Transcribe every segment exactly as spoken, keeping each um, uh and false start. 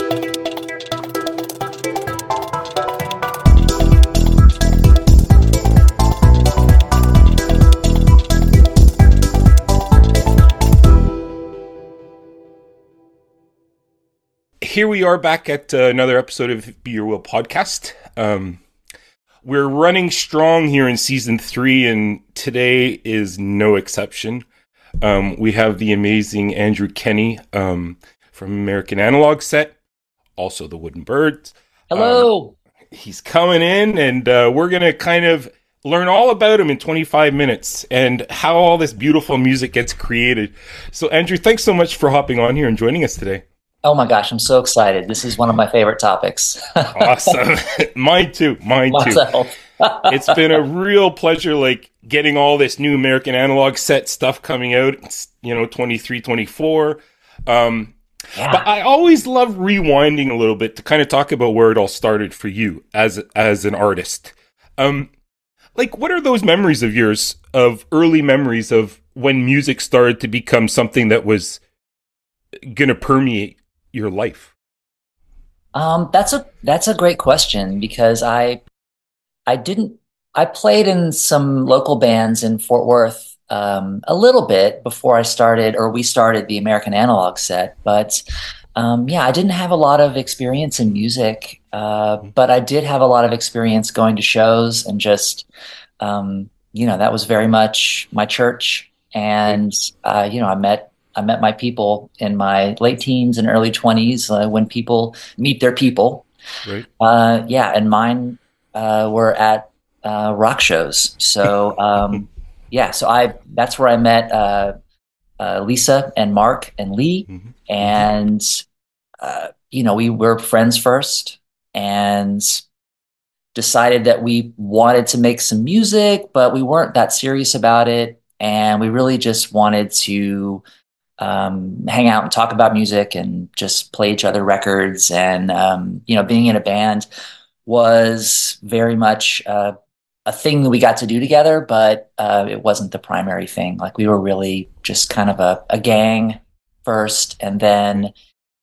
Here we are back at uh, another episode of Be Your Will podcast. Um, we're running strong here in season three, and today is no exception. Um, we have the amazing Andrew Kenny um, from American Analog Set, also the Wooden Birds. Hello. Um, he's coming in, and uh, we're going to kind of learn all about him in twenty-five minutes and how all this beautiful music gets created. So, Andrew, thanks so much for hopping on here and joining us today. Oh my gosh, I'm so excited. This is one of my favorite topics. Awesome. Mine too. Mine Myself. too. It's been a real pleasure, like, getting all this new American Analog Set stuff coming out, it's, you know, twenty-three, twenty-four. Um, Yeah. But I always love rewinding a little bit to kind of talk about where it all started for you as as an artist. Um, like, what are those memories of yours, of early memories of when music started to become something that was going to permeate your life? Um, that's a that's a great question because I I didn't I played in some local bands in Fort Worth um, a little bit before I started or we started the American Analog Set, but um, yeah, I didn't have a lot of experience in music, uh, but I did have a lot of experience going to shows and just um, you know, that was very much my church, and uh, you know, I met. I met my people in my late teens and early twenties uh, when people meet their people. Right. Uh, yeah, and mine uh, were at uh, rock shows. So um, yeah, so I that's where I met uh, uh, Lisa and Mark and Lee, Mm-hmm. and uh, you know, we were friends first, and decided that we wanted to make some music, but we weren't that serious about it, and we really just wanted to Um, hang out and talk about music and just play each other records. And, um, you know, being in a band was very much uh, a thing that we got to do together, but uh, it wasn't the primary thing. Like, we were really just kind of a, a gang first, and then,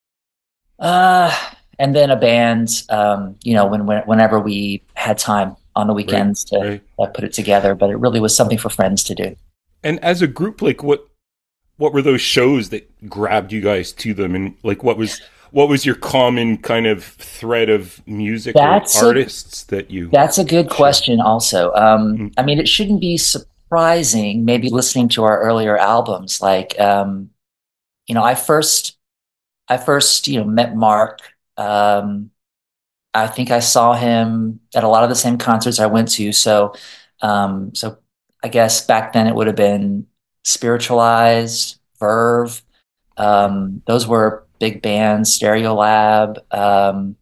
uh, and then a band, um, you know, when, when, whenever we had time on the weekends Right, to right. uh, put it together, but it really was something for friends to do. And as a group, like, what what were those shows that grabbed you guys to them, and like what was what was your common kind of thread of music That's or a- artists that you That's a good question also. Um, Mm. I mean, it shouldn't be surprising, maybe listening to our earlier albums, like, um, you know, I first, I first, you know, met Mark. Um, I think I saw him at a lot of the same concerts I went to. So, um, so I guess back then it would have been Spiritualized, Verve. Um, those were big bands, Stereolab. Um,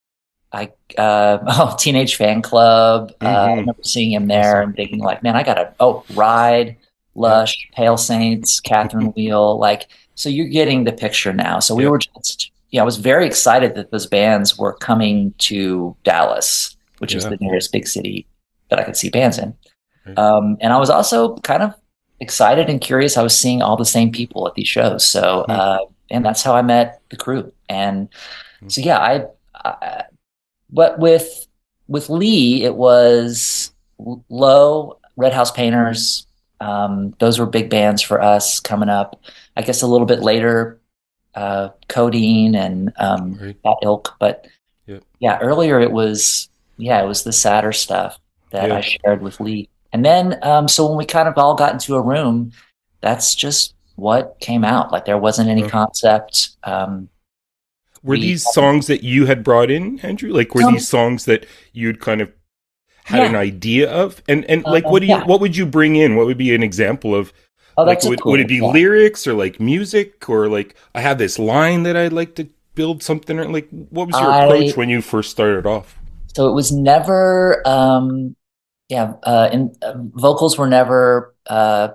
I uh oh, Teenage Fan Club. Uh, I Mhm. remember seeing him there and thinking like, man, I gotta oh Ride, Lush, Pale Saints, Catherine Wheel. Like, so you're getting the picture now. So we Yep. were just yeah, I was very excited that those bands were coming to Dallas, which is Yeah. the nearest big city that I could see bands in. Right. Um, and I was also kind of excited and curious. I was seeing all the same people at these shows. So Hmm. uh, and that's how I met the crew. And so yeah, I. I But with with Lee, it was Low, Red House Painters. Um, those were big bands for us coming up. I guess a little bit later, uh, Codeine and um, Right. that ilk. But Yep. yeah, earlier it was yeah, it was the sadder stuff that Yeah. I shared with Lee. And then um, so when we kind of all got into a room, that's just what came out. Like, there wasn't any Oh. concept. Um, Were we- these songs that you had brought in, Andrew? Like, were Some- these songs that you'd kind of had Yeah. an idea of? And and like, Uh, what do you yeah. what would you bring in? What would be an example of? Oh, Like, that's a would, cool, would it be yeah. lyrics or like music, or like, I have this line that I'd like to build something, or like, what was your I- approach when you first started off? So it was never, um, yeah, uh, and uh, vocals were never uh,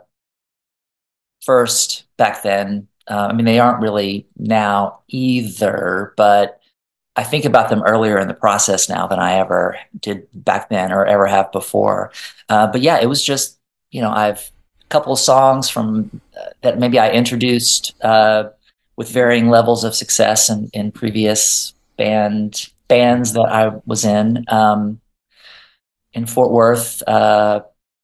first back then. Uh, I mean, they aren't really now either, but I think about them earlier in the process now than I ever did back then or ever have before. Uh, but yeah, it was just, you know, I've a couple of songs from uh, that maybe I introduced uh, with varying levels of success in, in previous band bands that I was in um, in Fort Worth. Uh,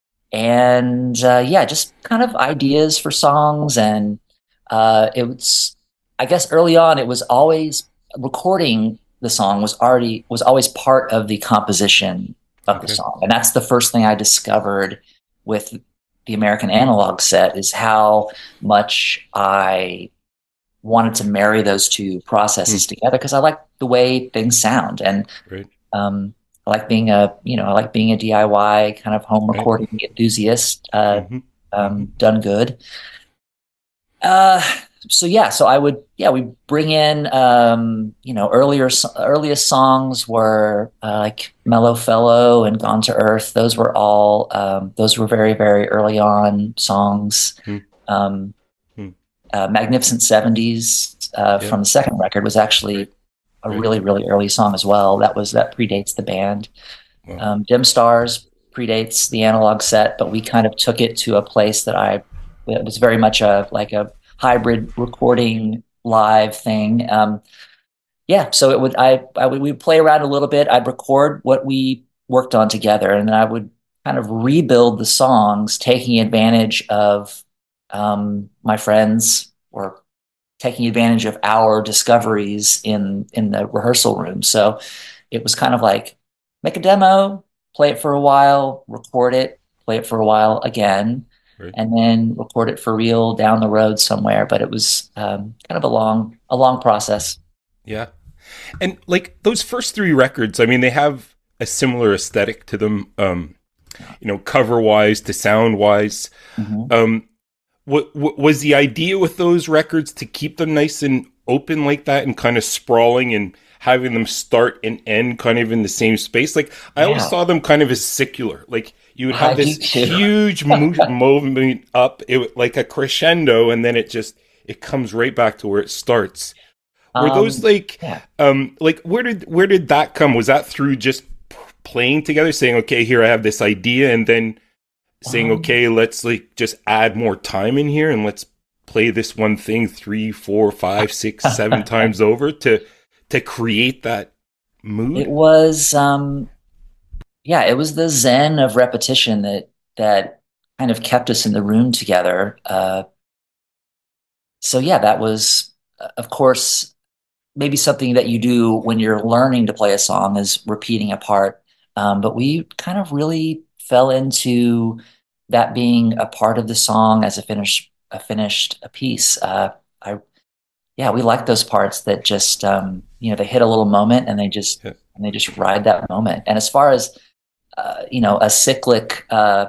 and uh, yeah, just kind of ideas for songs. And uh, it was, I guess, early on, it was always recording the song was already was always part of the composition of the Okay. song, and that's the first thing I discovered with the American Analog set is how much I wanted to marry those two Hmm. processes together because I like the way things sound and Right. um, I like being a, you know, I like being a D I Y kind of home Right. recording enthusiast, uh, Mm-hmm. Mm-hmm. um, done good. Uh, so yeah, so I would, yeah, we bring in, um, you know, earlier, earliest songs were uh, like Mellow Fellow and Gone to Earth. Those were all, um, those were very, very early on songs. Um, Hmm. uh, Magnificent seventies uh, Yeah. from the second record was Right. actually a Right. really, really early song as well. That was that predates the band. Wow. Um, Dim Stars predates the analog set, but we kind of took it to a place that I it was very much a like a hybrid recording live thing. Um, yeah, so it would I I would we'd play around a little bit. I'd record what we worked on together, and then I would kind of rebuild the songs, taking advantage of um, my friends or taking advantage of our discoveries in in the rehearsal room. So it was kind of like make a demo, play it for a while, record it, play it for a while again, Right. and then record it for real down the road somewhere. But it was um, kind of a long a long process. Yeah. And like those first three records, I mean, they have a similar aesthetic to them, um, you know, cover wise to sound wise. Mm-hmm. Um, what, what was the idea with those records to keep them nice and open like that and kind of sprawling and having them start and end kind of in the same space? Like I always Yeah, saw them kind of as secular. Like you would I have do this too. huge mo- movement up, it would, like a crescendo, and then it just it comes right back to where it starts. Were those Um, like, yeah. um, like where did where did that come? Was that through just p- playing together, saying, "Okay, here I have this idea," and then saying, Um, "Okay, let's like just add more time in here and let's play this one thing three, four, five, six, seven times over to to create that it mood?" was um, yeah, it was the zen of repetition that that kind of kept us in the room together. Uh, so yeah, that was, uh, of course, maybe something that you do when you're learning to play a song is repeating a part. Um, but we kind of really fell into that being a part of the song as a finished a finished a piece. Uh, I yeah, we like those parts that just um, you know they hit a little moment and they just Yeah, and they just ride that moment. And as far as uh, you know, a cyclic uh,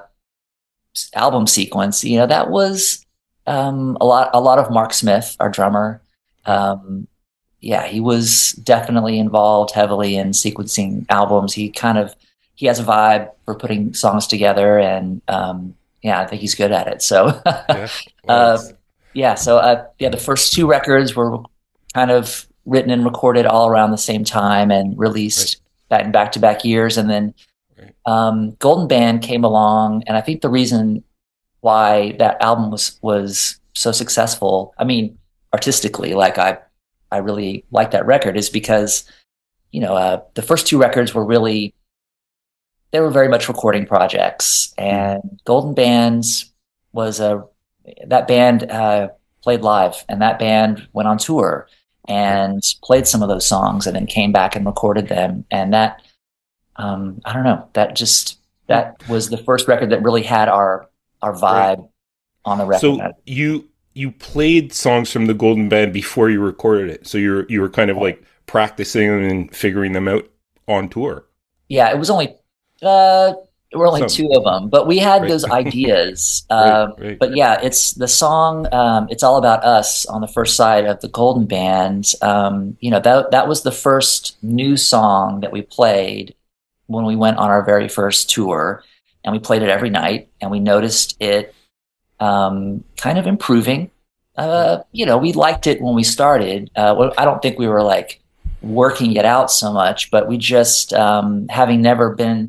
album sequence, you know, that was um, a lot a lot of Mark Smith, our drummer. right. Um, yeah, he was definitely involved heavily in sequencing albums. He kind of he has a vibe for putting songs together, and um, yeah, I think he's good at it. So, Yeah. Well, uh, it's yeah, so uh, yeah, the first two records were kind of written and recorded all around the same time and right, released that in back to back years, and then right, um, Golden Band came along, and I think the reason why that album was was so successful, I mean, artistically, like I I really like that record, is because you know uh, the first two records were really they were very much recording projects, mm, and Golden Bands was a that band uh, played live, and that band went on tour right, and played some of those songs, and then came back and recorded them, and that um, I don't know. That just mm, that was the first record that really had our our right. vibe on the record. So you you played songs from the Golden Band before you recorded it. So you're you were kind of like practicing them and figuring them out on tour. Yeah, it was only uh, there were only Some, two of them, but we had right, those ideas. right, Um, right, but yeah, it's the song. Um, it's all about us on the first side of the Golden Band. Um, you know that that was the first new song that we played when we went on our very first tour, and we played it every night, and we noticed it um, kind of improving. right, Uh, you know, we liked it when we started. Uh, well, I don't think we were like working it out so much, but we just um, having never been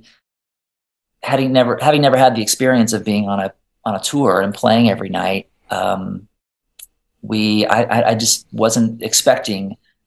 having never having never had the experience of being on a on a tour and playing every night. Um, we I, I I just wasn't expecting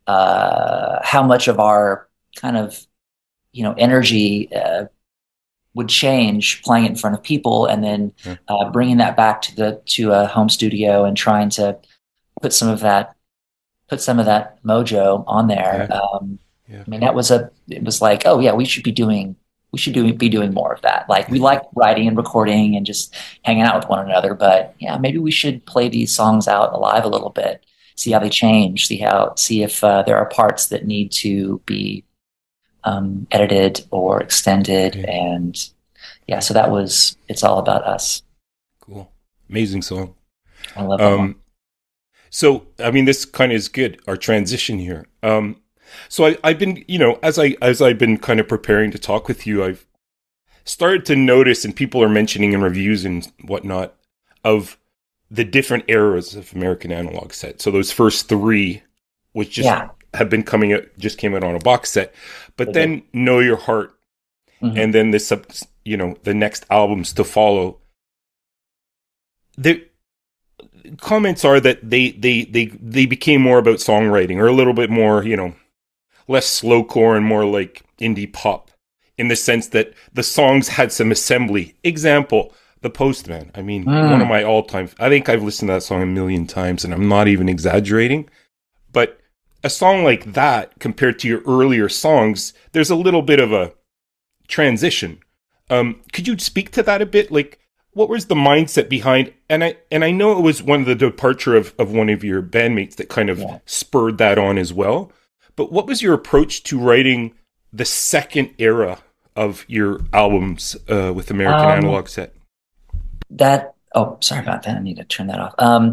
uh, how much of our kind of, you know, energy uh, would change playing it in front of people, and then Yeah. uh, bringing that back to the to a home studio and trying to put some of that put some of that mojo on there. Yeah. Um, Yeah. I mean, that was a it was like, oh yeah, we should be doing we should do be doing more of that. Like, we like writing and recording and just hanging out with one another, but yeah, maybe we should play these songs out live a little bit, see how they change, see how see if uh, there are parts that need to be um, edited or extended. Okay. And yeah, so that was It's All About Us. Cool. Amazing song. I love that one. Um, so, I mean, this kind of is good, our transition here. Um, so I, I've been, you know, as I, as I've been kind of preparing to talk with you, I've started to notice, and people are mentioning in reviews and whatnot, of the different eras of American Analog Set. So those first three, which just Yeah. have been coming out, just came out on a box set, but They then Know Your Heart, Mhm. and then this, sub- you know, the next albums to follow. The comments are that they, they, they, they became more about songwriting, or a little bit more, you know, less slowcore and more like indie pop, in the sense that the songs had some assembly. Example, The Postman. I mean, Mm. one of my all-time, I think I've listened to that song a million times, and I'm not even exaggerating. But a song like that, compared to your earlier songs, there's a little bit of a transition. Um, could you speak to that a bit? Like, what was the mindset behind? And I and I know it was one of the departure of, of one of your bandmates that kind of Yeah. spurred that on as well. But what was your approach to writing the second era of your albums uh, with American Um, Analog Set? That oh, sorry about that. I need to turn that off. Um,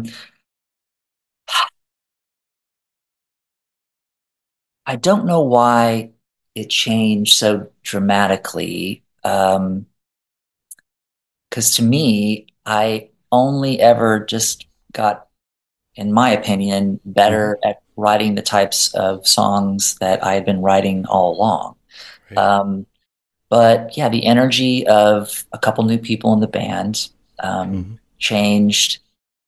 I don't know why it changed so dramatically. Um, because to me, I only ever just got, in my opinion, better at writing the types of songs that I had been writing all along. Right. Um, but yeah, the energy of a couple new people in the band um, Mhm. changed.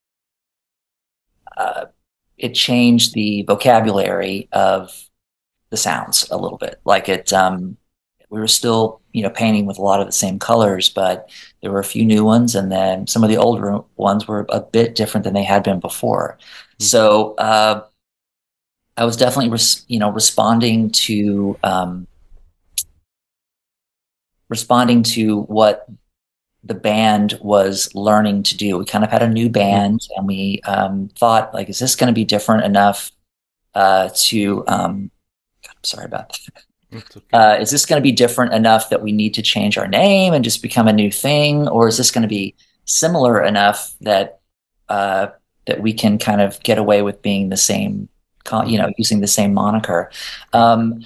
Uh, it changed the vocabulary of the sounds a little bit. Like it, um, we were still, you know, painting with a lot of the same colors, but there were a few new ones, and then some of the older ones were a bit different than they had been before. Mhm. So uh, I was definitely, res- you know, responding to um, responding to what the band was learning to do. We kind of had a new band, and we um, thought, like, is this going to be different enough uh, to? Um, I'm sorry about that. That's okay. Uh, is this going to be different enough that we need to change our name and just become a new thing, or is this going to be similar enough that uh, that we can kind of get away with being the same, con- you know, using the same moniker? Um,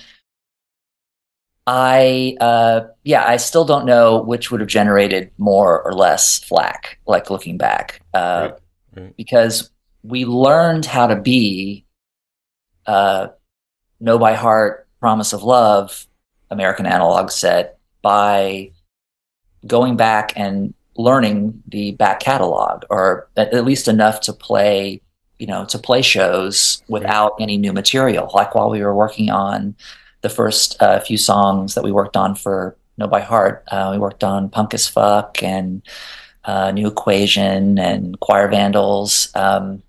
I uh, yeah, I still don't know which would have generated more or less flack, like looking back, uh, Right, right. because we learned how to be uh, Know by Heart, Promise of Love, American Analog Set by going back and learning the back catalog, or at, at least enough to play, you know, to play shows without any new material. Like while we were working on the first uh, few songs that we worked on for Know by Heart, uh, we worked on Punk as Fuck and uh, New Equation and Choir Vandals. Um,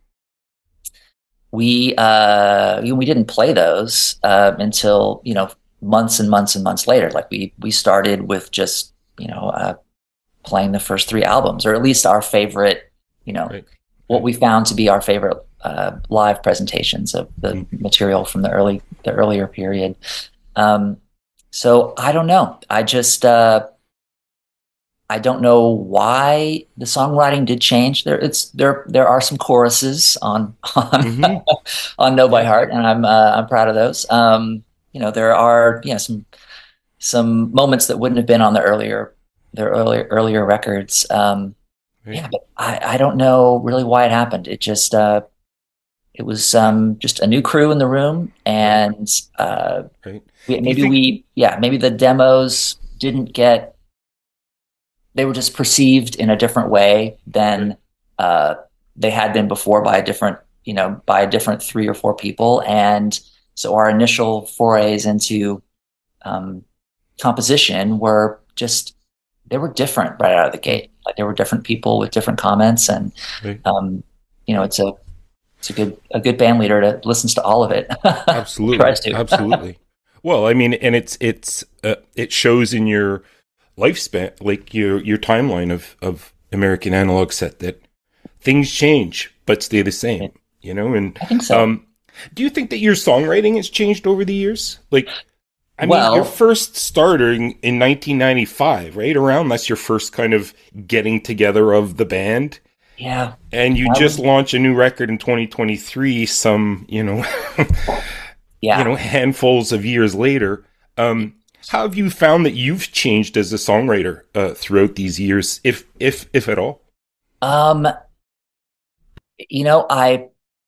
we uh, we didn't play those uh, until, you know, months and months and months later. Like we we started with just, you know, uh, playing the first three albums, or at least our favorite, you know, Right. what we found to be our favorite uh, live presentations of the Mm. material from the early the earlier period. Um, so I don't know. I just uh, I don't know why the songwriting did change. There, it's there. There are some choruses on on Mhm. on Know by Yeah. Heart, and I'm uh, I'm proud of those. Um, you know, there are, you know, some some moments that wouldn't have been on the earlier their earlier earlier records. Um, Right. yeah, but I I don't know really why it happened. It just uh, it was um, just a new crew in the room, and uh, Right. we, Do you maybe think- we yeah maybe the demos didn't get. They were just perceived in a different way than Right. uh, they had been before by a different, you know, by a different three or four people. And so our initial forays into um, composition were just, they were different right out of the gate. Like there were different people with different comments, and Right. um, you know, it's a it's a good a good band leader that listens to all of it. Absolutely, Tries to. absolutely. Well, I mean, and it's it's uh, it shows in your lifespan, like your your timeline of of American Analog Set, that things change but stay the same. You know, and I think so. Um, do you think that your songwriting has changed over the years? Like, I Well- mean, your first starter in, in nineteen ninety-five, right? Around that's your first kind of getting together of the band. Yeah, And you I just would- launch a new record in twenty twenty-three, some, you know, yeah. you know, handfuls of years later. Um, how have you found that you've changed as a songwriter uh, throughout these years, if if if at all? Um, you know, I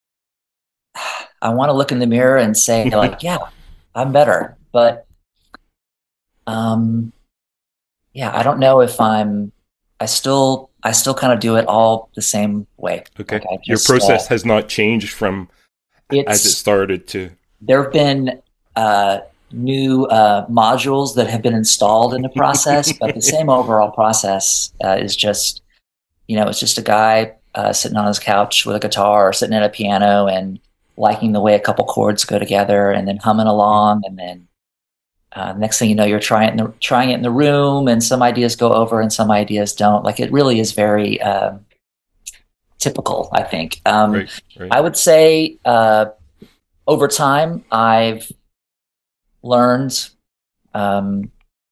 I want to look in the mirror and say like, yeah, I'm better, but um, yeah, I don't know if I'm. I still I still kind of do it all the same way. Okay, Like I your just, process uh, has not changed from it's as it started to. there have been uh, new uh, modules that have been installed in the process, but the same overall process uh, is just, you know, it's just a guy uh, sitting on his couch with a guitar or sitting at a piano and liking the way a couple chords go together, and then humming along, and then uh, next thing you know, you're trying it in the, trying it in the room, and some ideas go over and some ideas don't. Like it really is very uh, typical, I think. Um, Right, right. I would say uh, over time, I've learned um,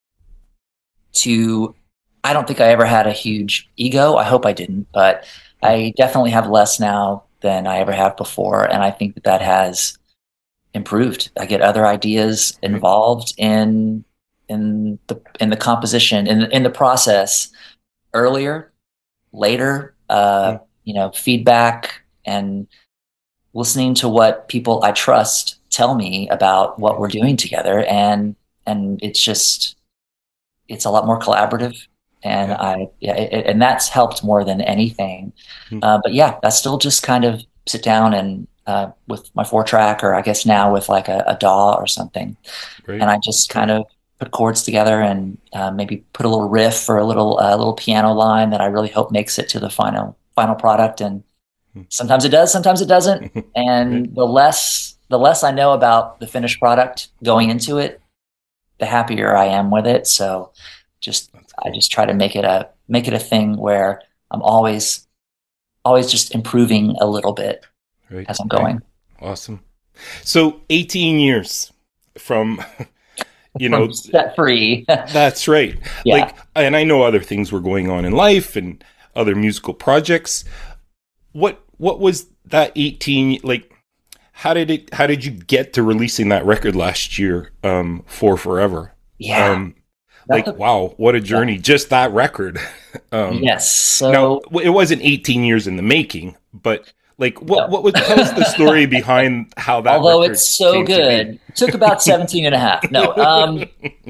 to. I don't think I ever had a huge ego. I hope I didn't, but I definitely have less now than I ever have before, and I think that that has improved. I get other ideas involved in in the in the composition in in the process earlier, later. Uh, you know, feedback and listening to what people I trust tell me about what we're doing together, and and it's just it's a lot more collaborative, and Yeah. I yeah, it, and that's helped more than anything. Hmm. Uh, but yeah, I still just kind of sit down and uh, with my four track, or I guess now with like a, a D A W or something, Right. and I just kind of put chords together and uh, maybe put a little riff or a little uh, little piano line that I really hope makes it to the final final product. And sometimes it does, sometimes it doesn't. And Right. the less the less I know about the finished product going into it, the happier I am with it. So just That's I cool. just try to make it a make it a thing where I'm always always just improving a little bit Right. as I'm Right. going. Awesome. So eighteen years from, you know, From set free. that's right. Yeah. Like, and I know other things were going on in life and other musical projects. What what was that eighteen like? How did it? How did you get to releasing that record last year? Um, for Forever. Yeah. Um, That's like a- wow, what a journey! Just that record. um, yes. So Now w- it wasn't eighteen years in the making, but like what No. what was tell us the story behind how that although record it's so came to be? good, it took about seventeen and a half. No. Um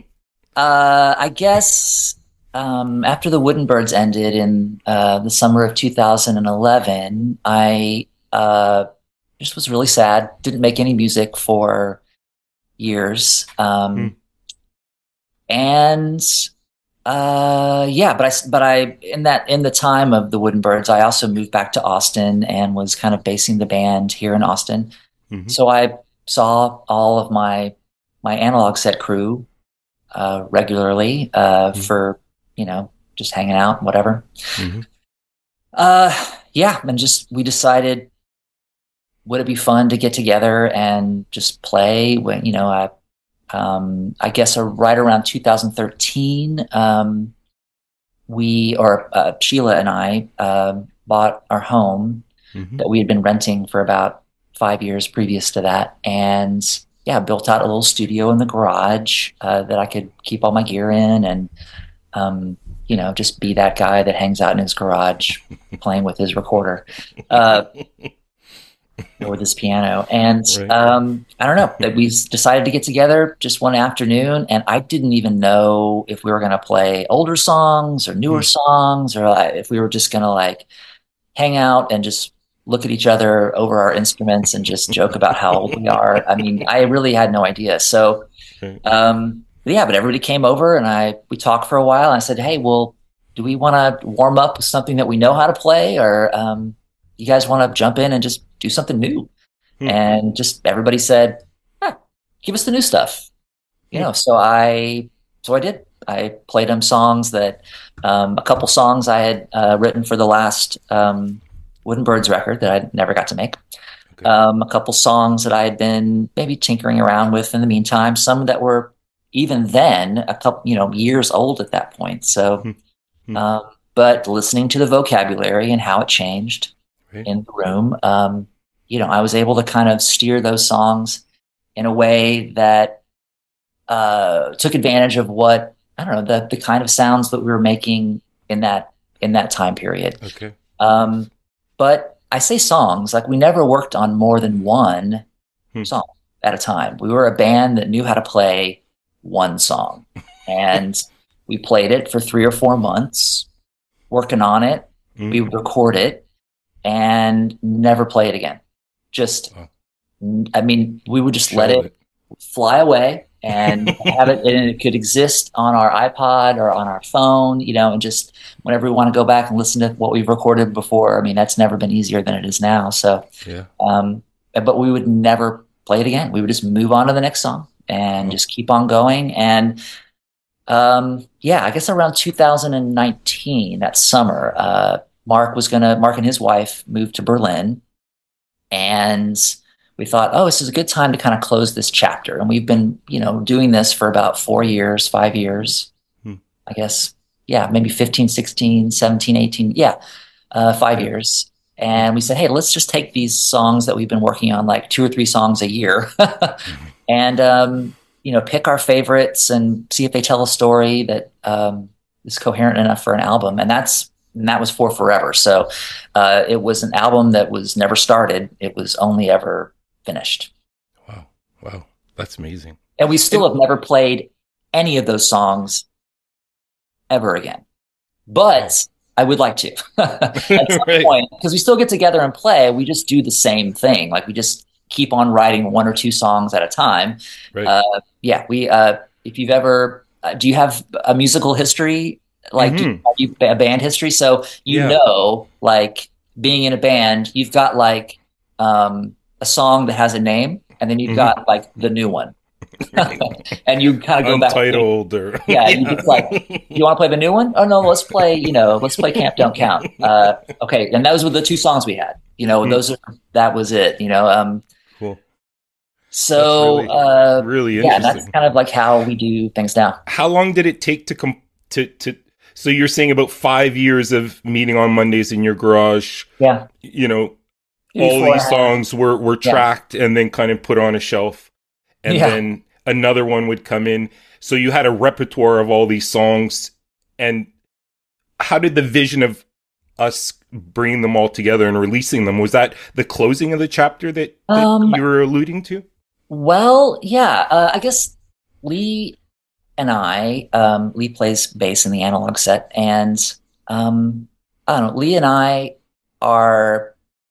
uh I guess um after the Wooden Birds ended in uh the summer of two thousand eleven, I uh just was really sad. Didn't make any music for years. Um Hmm. and uh yeah, but I but I in that in the time of the Wooden Birds, I also moved back to Austin and was kind of basing the band here in Austin. Mhm. So I saw all of my my analog set crew uh regularly uh Mhm. for, you know, just hanging out, whatever. Mhm. Uh yeah, and just we decided, would it be fun to get together and just play when, you know, I um I guess uh, right around two thousand thirteen, um we or uh, Sheila and I um bought our home Mhm. that we had been renting for about five years previous to that, and yeah, built out a little studio in the garage uh, that I could keep all my gear in, and um, you know, just be that guy that hangs out in his garage playing with his recorder uh, or with his piano. And Right. um, I don't know, that we s- decided to get together just one afternoon, and I didn't even know if we were going to play older songs or newer Hmm. songs, or uh, if we were just going to like hang out and just look at each other over our instruments and just joke about how old we are. I mean, I really had no idea. So, um, yeah, but everybody came over and I we talked for a while. And I said, hey, well, do we want to warm up with something that we know how to play, or um, you guys want to jump in and just do something new? Hmm. And just everybody said, eh, give us the new stuff. You know, so I so I did. I played them songs that um, a couple songs I had uh, written for the last um, Wooden Birds record that I never got to make. Okay. Um, a couple songs that I had been maybe tinkering around with in the meantime. Some that were even then a couple, you know, years old at that point. So, hmm. um, but listening to the vocabulary and how it changed right. in the room, um, you know, I was able to kind of steer those songs in a way that uh, took advantage of what. I don't know, the the kind of sounds that we were making in that in that time period. Okay. Um, but I say songs, like we never worked on more than one hmm. song at a time. We were a band that knew how to play one song. And we played it for three or four months, working on it. Mm-hmm. We would record it and never play it again. Just, oh. I mean, we would just Show let it, it fly away. And have it, and it could exist on our iPod or on our phone, you know, and just whenever we want to go back and listen to what we've recorded before. I mean, that's never been easier than it is now. So, yeah. Um, but we would never play it again. We would just move on to the next song and oh. just keep on going. And um, yeah, I guess around two thousand nineteen, that summer, uh, Mark was gonna, Mark and his wife moved to Berlin, and we thought, oh, this is a good time to kind of close this chapter. And we've been, you know, doing this for about four years, five years, hmm. I guess. Yeah, maybe fifteen, sixteen, seventeen, eighteen. Yeah, uh, five years. And we said, hey, let's just take these songs that we've been working on, like two or three songs a year, and, um, you know, pick our favorites and see if they tell a story that um, is coherent enough for an album. And that's, and that was For Forever. So uh, it was an album that was never started. It was only ever finished. Wow. Wow. That's amazing. And we still have never played any of those songs ever again. But wow. I would like to at some right. point, because we still get together and play. We just do the same thing. Like we just keep on writing one or two songs at a time. Right. Uh, yeah. We, uh, if you've ever, uh, do you have a musical history? Like mm-hmm. do you, a band history? So you yeah. know, like being in a band, you've got like, um, a song that has a name, and then you've mm-hmm. got like the new one, and you kind of go Untitled back. Untitled, or yeah, you just like, you want to play the new one? Oh no, let's play. You know, let's play Camp Don't Count. Uh, okay, and those were the two songs we had. You know, mm-hmm. those are that was it. You know, um, cool. So that's really, uh, really yeah, interesting. that's kind of like how we do things now. How long did it take to come to to? So you're saying about five years of meeting on Mondays in your garage. Yeah. You know. All these songs were, were tracked yeah. and then kind of put on a shelf. And yeah. then another one would come in. So you had a repertoire of all these songs. And how did the vision of us bringing them all together and releasing them, was that the closing of the chapter that, that um, you were alluding to? Well, yeah. Uh, I guess Lee and I, um, Lee plays bass in the Analog Set. And um, I don't know, Lee and I are...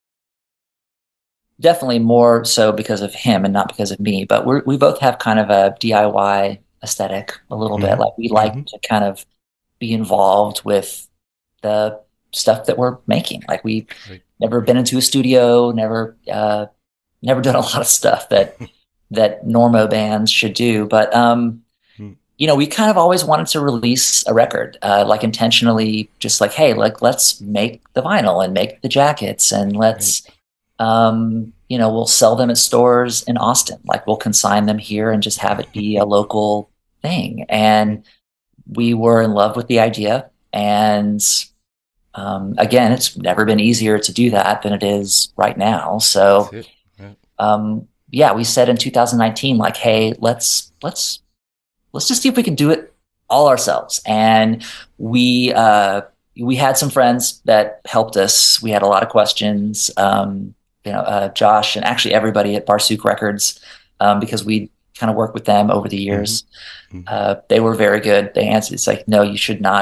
definitely more so because of him and not because of me, but we we both have kind of a D I Y aesthetic a little mm-hmm. bit. Like we like mm-hmm. to kind of be involved with the stuff that we're making. Like we right. never been into a studio, never uh, never done a lot of stuff that that Normo bands should do. But um, mm. you know, we kind of always wanted to release a record, uh, like intentionally, just like, hey, like let's make the vinyl and make the jackets, and let's. Right. Um, you know, we'll sell them at stores in Austin. Like we'll consign them here and just have it be a local thing. And we were in love with the idea. And um, again, it's never been easier to do that than it is right now. So, yeah. Um, yeah, we said in two thousand nineteen, like, hey, let's let's let's just see if we can do it all ourselves. And we uh, we had some friends that helped us. We had a lot of questions. Um, you know, uh, Josh and actually everybody at Barsuk Records, um, because we kind of worked with them over the years. Mm-hmm. Uh, they were very good. They answered, it's like, no, you should not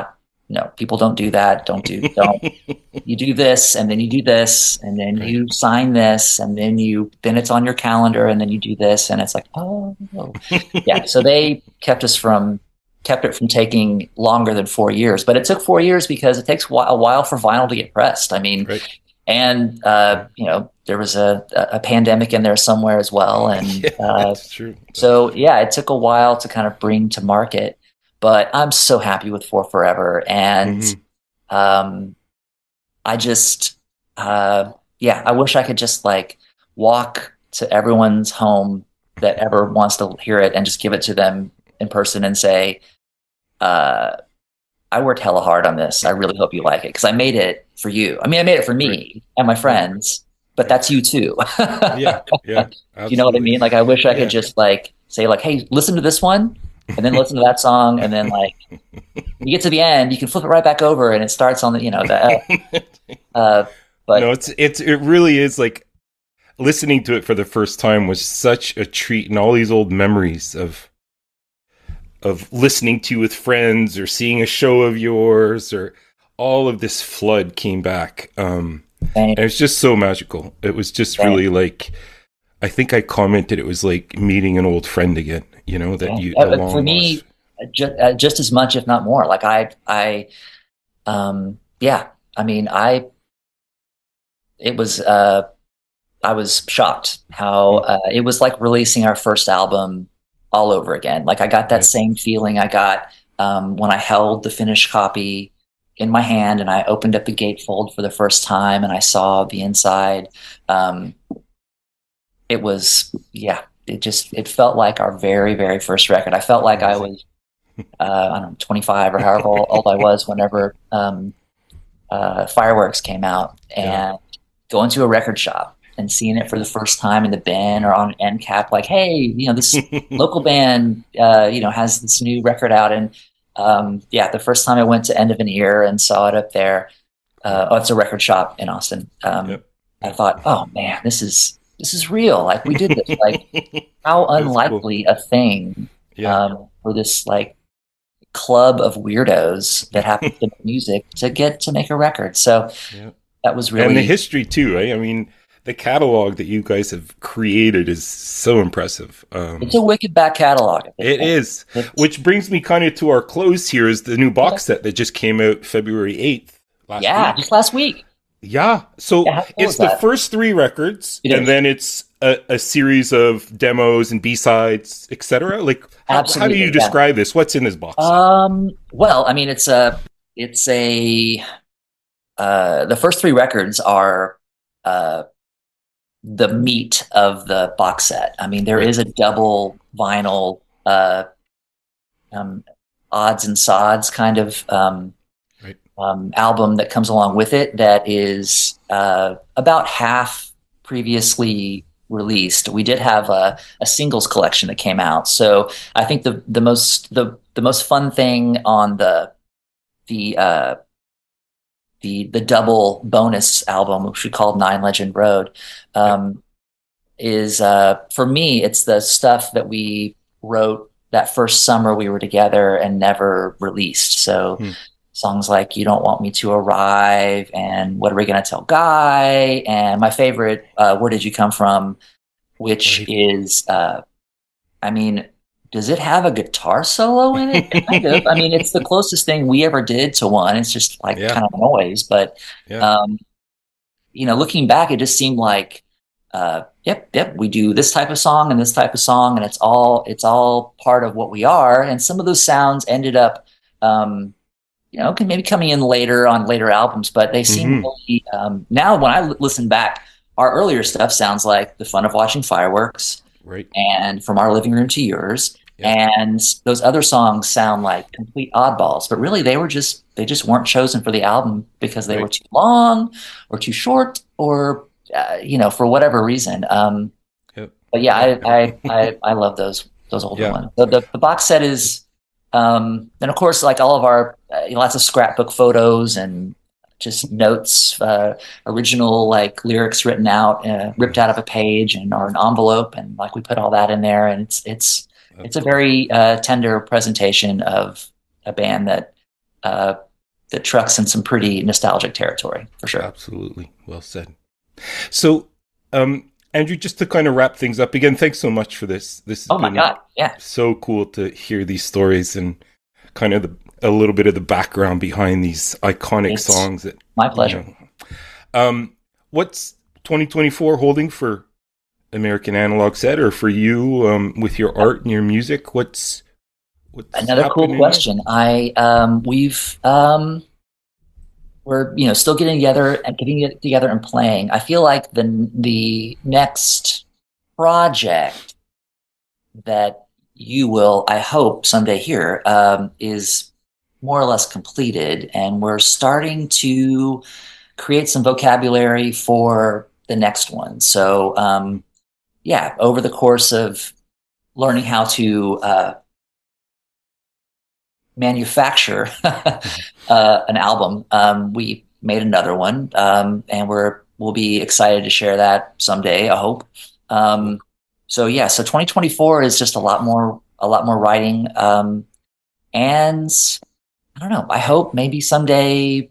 no, people don't do that. Don't do, don't, you do this and then you do this and then Right. you sign this and then you, then it's on your calendar and then you do this. And it's like, oh, yeah. So they kept us from, kept it from taking longer than four years, but it took four years because it takes a while for vinyl to get pressed. I mean, Right. and, uh, you know, there was a, a pandemic in there somewhere as well. And, Yeah, uh, that's true. That's so true. yeah, it took a while to kind of bring to market, but I'm so happy with For Forever. And, Mhm. um, I just, uh, yeah, I wish I could just like walk to everyone's home that ever wants to hear it and just give it to them in person and say, uh, I worked hella hard on this. I really hope you like it because I made it for you. I mean, I made it for me Right. and my friends, but that's you too. Yeah, yeah, You know what I absolutely. mean? Like, I wish I Yeah. could just like say like, hey, listen to this one and then listen to that song. And then like, when you get to the end, you can flip it right back over and it starts on the, you know, the, uh, but No, it's it's it really is like listening to it for the first time was such a treat, and all these old memories of of listening to you with friends or seeing a show of yours, or all of this flood came back. Um, same, and it's just so magical. It was just same, really like, I think I commented it was like meeting an old friend again, you know, that yeah. you, Uh, a uh, for long me, lost. just, uh, just as much, if not more, like I, I, um, yeah, I mean, I, it was, uh, I was shocked how Mm, uh, it was like releasing our first album all over again. Like I got that right. same feeling I got um, when I held the finished copy in my hand and I opened up the gatefold for the first time and I saw the inside. Um, it was, yeah, it just, it felt like our very, very first record. I felt like I Amazing. was, uh, I don't know, twenty-five or however old I was whenever um, uh, Fireworks came out, Yeah. and going to a record shop and seeing it for the first time in the bin or on end cap, like, hey, you know, this local band, uh, you know, has this new record out. And um, yeah, the first time I went to End of an Ear and saw it up there, uh, oh, it's a record shop in Austin. Um, Yep. I Yep. thought, oh man, this is this is real. Like we did this. Like how That's cool. unlikely a thing Yeah. um, for this like club of weirdos that happen to make music to get to make a record. So Yeah. that was And the really, history too, right? I mean, the catalog that you guys have created is so impressive. it's Um, a wicked back catalog at this it point. is, It's, which brings me kind of to our close here is the new box set that just came out February eighth last yeah, week. just last week. Yeah. So Yeah, how cool it's is the that? first three records, It and is. then it's a, a series of demos and B-sides, et cetera. Like, how, how do you Absolutely, yeah. describe this? What's in this box set? Um, well, I mean, it's a, it's a, uh, the first three records are, uh, the meat of the box set. I mean, there Right. is a double vinyl, uh, um, odds and sods kind of, um, Right. um, album that comes along with it that is uh, about half previously released. We did have a, a singles collection that came out, so I think the the most the the most fun thing on the the uh, the the double bonus album, which we called Nine Legend Road, Yep. um, is uh, for me it's the stuff that we wrote that first summer we were together and never released. So Hmm. songs like You Don't Want Me to Arrive and What Are We Gonna Tell Guy, and my favorite, uh, Where Did You Come From, which Right. is, uh, I mean, does it have a guitar solo in it? Kind of. I mean, it's the closest thing we ever did to one. It's just like Yeah. kind of noise, but Yeah. um, you know, looking back, it just seemed like, uh, yep, yep, we do this type of song and this type of song, and it's all it's all part of what we are. And some of those sounds ended up, um, you know, can maybe coming in later on later albums, but they seem Hmm. really um, now when I l- listen back, our earlier stuff sounds like The Fun of Watching Fireworks Right. and From Our Living Room to Yours. Yeah. And those other songs sound like complete oddballs, but really they were just they just weren't chosen for the album because they were Right. too long or too short or uh, you know, for whatever reason. Um, Yep. but yeah, Yep. I, I I I love those those older Yeah. ones. The, the the box set is um, and of course like all of our uh, lots of scrapbook photos and just notes, uh, original like lyrics written out, uh, ripped out of a page and or an envelope, and like we put all that in there, and it's it's That's it's a cool. very uh, tender presentation of a band that uh, the truck's in some pretty nostalgic territory for sure. Absolutely. Well said. So, um, Andrew, just to kind of wrap things up again, thanks so much for this. This has oh my been God. Yeah. so cool to hear these stories and kind of the, a little bit of the background behind these iconic It's songs. That, my pleasure. You know, um, what's twenty twenty-four holding for American Analog Set, or for you um, with your art and your music? What's, what's Another cool question. There? I um, we've um, we're you know still getting together and getting it together and playing. I feel like the the next project that you will, I hope, someday hear um, is more or less completed, and we're starting to create some vocabulary for the next one. So. Um, Yeah, over the course of learning how to uh, manufacture uh, an album, um, we made another one, um, and we're we'll be excited to share that someday. I hope. Um, so yeah, so twenty twenty-four is just a lot more, a lot more writing, um, and I don't know. I hope maybe someday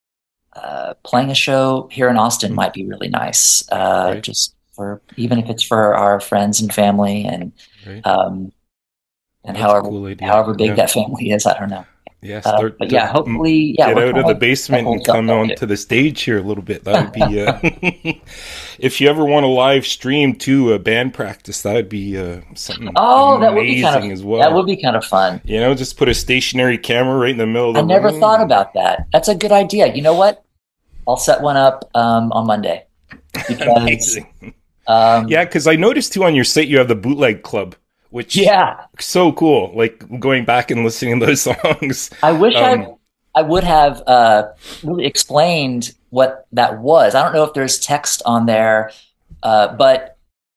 uh, playing a show here in Austin mm-hmm. might be really nice. Uh, right. Just. For even if it's for our friends and family, and right. um, and That's however cool however big yeah. that family is, I don't know. Yeah, start uh, but yeah, hopefully, yeah, get out of the basement and come onto the stage here a little bit. That would be, uh, if you ever want to live stream to a band practice, that would be uh, something. Oh, amazing that would be kind of as well. That would be kind of fun. You know, just put a stationary camera right in the middle of the I never room. thought about that. That's a good idea. You know what? I'll set one up um, on Monday. Because, amazing. Um, yeah, because I noticed too on your site you have the Bootleg Club, which yeah, so cool. Like going back and listening to those songs. I wish um, I I would have uh, really explained what that was. I don't know if there's text on there, uh, but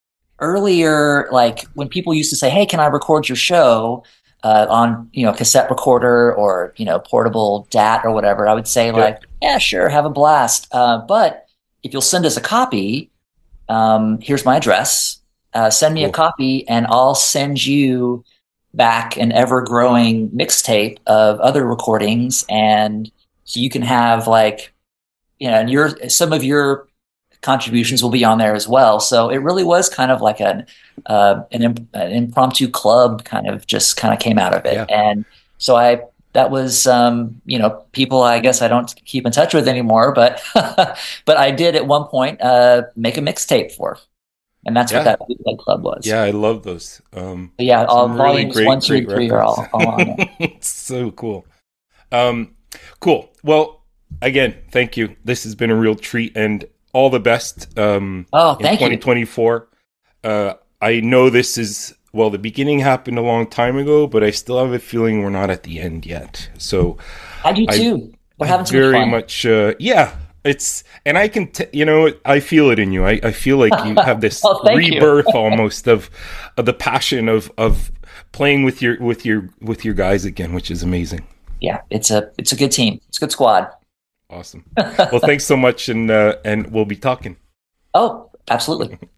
earlier, like when people used to say, "Hey, can I record your show uh, on you know cassette recorder or you know portable D A T or whatever?" I would say yeah. like, "Yeah, sure, have a blast." Uh, but if you'll send us a copy. Um, here's my address. Uh, send me cool. a copy, and I'll send you back an ever-growing mixtape of other recordings, and so you can have like, you know, and your some of your contributions will be on there as well. So it really was kind of like an uh, an, imp- an impromptu club, kind of just kind of came out of it, yeah. and so I. That was, um, you know, people I guess I don't keep in touch with anymore, but but I did at one point uh, make a mixtape for, and that's yeah. what that Bootleg Club was. Yeah, I love those. Um, but yeah, all volumes really great, one, two, and three are all, all on it. It's so cool. Um, cool. Well, again, thank you. This has been a real treat, and all the best. Um, oh, thank in twenty twenty-four. you. Uh, I know this is. Well, the beginning happened a long time ago, but I still have a feeling we're not at the end yet. So I do too. I, we're having some very fun. much, uh, yeah. It's and I can, t- you know, I feel it in you. I, I feel like you have this oh, rebirth almost of, of the passion of of playing with your with your with your guys again, which is amazing. Yeah, it's a it's a good team. It's a good squad. Awesome. Well, thanks so much, and uh, and we'll be talking. Oh, absolutely.